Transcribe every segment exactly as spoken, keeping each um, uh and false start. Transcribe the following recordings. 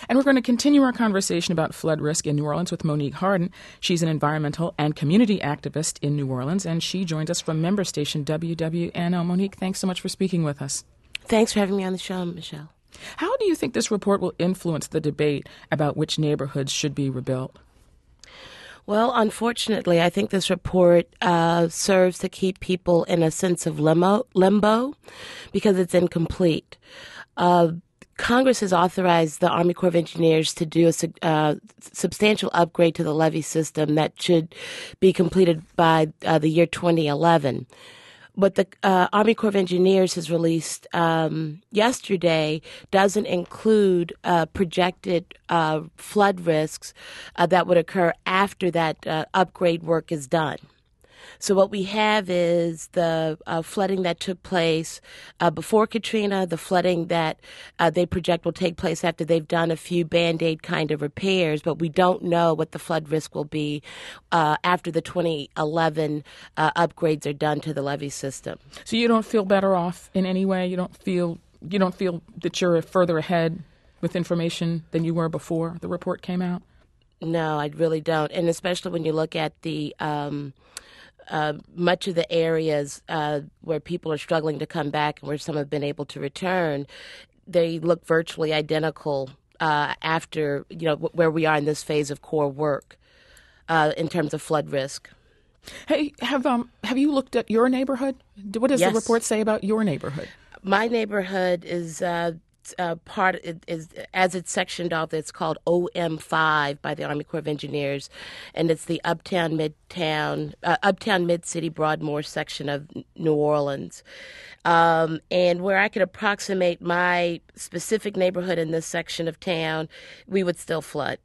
And we're going to continue our conversation about flood risk in New Orleans with Monique Hardin. She's an environmental and community activist in New Orleans, and she joined us from member station W W N O. Monique, thanks so much for speaking with us. Thanks for having me on the show, Michelle. How do you think this report will influence the debate about which neighborhoods should be rebuilt? Well, unfortunately, I think this report uh, serves to keep people in a sense of limbo, limbo because it's incomplete. Uh, Congress has authorized the Army Corps of Engineers to do a uh, substantial upgrade to the levee system that should be completed by uh, the year twenty eleven. What the uh, Army Corps of Engineers has released um, yesterday doesn't include uh, projected uh, flood risks uh, that would occur after that uh, upgrade work is done. So what we have is the uh, flooding that took place uh, before Katrina, the flooding that uh, they project will take place after they've done a few Band-Aid kind of repairs, but we don't know what the flood risk will be uh, after the twenty eleven uh, upgrades are done to the levee system. So you don't feel better off in any way? You don't feel you don't feel that you're further ahead with information than you were before the report came out? No, I really don't, and especially when you look at the um, Uh, much of the areas uh, where people are struggling to come back and where some have been able to return, they look virtually identical uh, after, you know, w- where we are in this phase of core work uh, in terms of flood risk. Hey, have um have you looked at your neighborhood? What does Yes. the report say about your neighborhood? My neighborhood is uh, uh, part it is as it's sectioned off. It's called O M five by the Army Corps of Engineers, and it's the Uptown Midtown uh, Uptown Mid City Broadmoor section of New Orleans. Um, and where I could approximate my specific neighborhood in this section of town, we would still flood.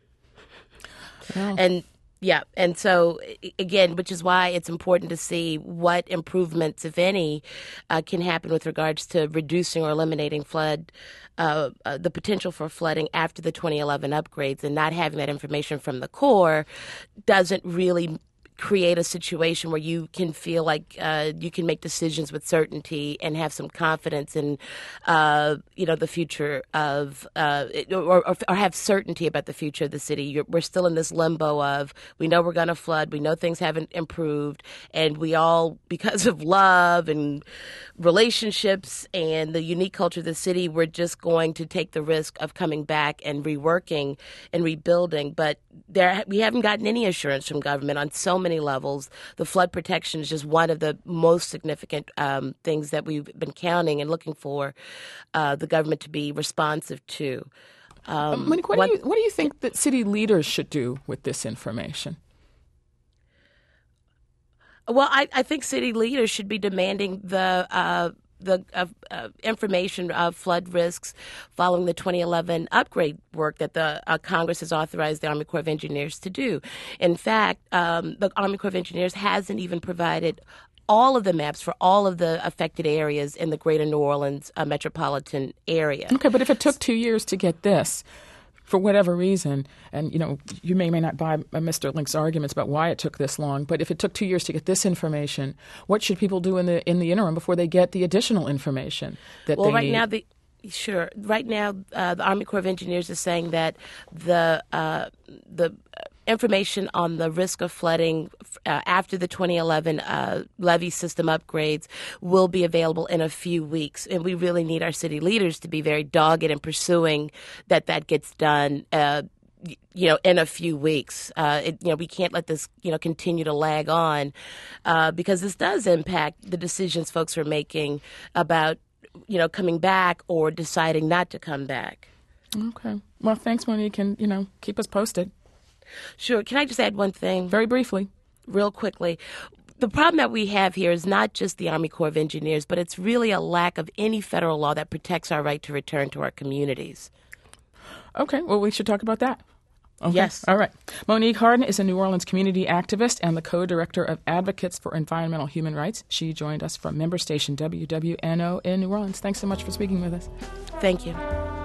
Wow. And yeah, and so, again, which is why it's important to see what improvements, if any, uh, can happen with regards to reducing or eliminating flood, uh, uh, the potential for flooding after the twenty eleven upgrades, and not having that information from the Corps doesn't really create a situation where you can feel like uh, you can make decisions with certainty and have some confidence in, uh, you know, the future of, uh, or, or, or have certainty about the future of the city. You're, we're still in this limbo of, we know we're going to flood, we know things haven't improved, and we all, because of love and relationships and the unique culture of the city, we're just going to take the risk of coming back and reworking and rebuilding. But there, we haven't gotten any assurance from government on so many levels. The flood protection is just one of the most significant um, things that we've been counting and looking for uh, the government to be responsive to. Um, Monique, what, what, do you, what do you think that city leaders should do with this information? Well, I, I think city leaders should be demanding the uh, the uh, uh, information of flood risks following the twenty eleven upgrade work that the uh, Congress has authorized the Army Corps of Engineers to do. In fact, um, the Army Corps of Engineers hasn't even provided all of the maps for all of the affected areas in the greater New Orleans uh, metropolitan area. Okay, but if it took two years to get this, for whatever reason, and you know, you may or may not buy Mister Link's arguments about why it took this long, but if it took two years to get this information, what should people do in the in the interim before they get the additional information that well, they right need? now the Sure. Right now, uh, the Army Corps of Engineers is saying that the uh, the information on the risk of flooding uh, after the twenty eleven uh, levee system upgrades will be available in a few weeks. And we really need our city leaders to be very dogged in pursuing that that gets done, uh, you know, in a few weeks. Uh, it, you know, we can't let this, you know, continue to lag on uh, because this does impact the decisions folks are making about, you know, coming back or deciding not to come back. Okay. Well, thanks, Monique, and, you know, keep us posted. Sure. Can I just add one thing? Very briefly. Real quickly. The problem that we have here is not just the Army Corps of Engineers, but it's really a lack of any federal law that protects our right to return to our communities. Okay. Well, we should talk about that. Okay. Yes. All right. Monique Hardin is a New Orleans community activist and the co-director of Advocates for Environmental Human Rights. She joined us from member station W W N O in New Orleans. Thanks so much for speaking with us. Thank you.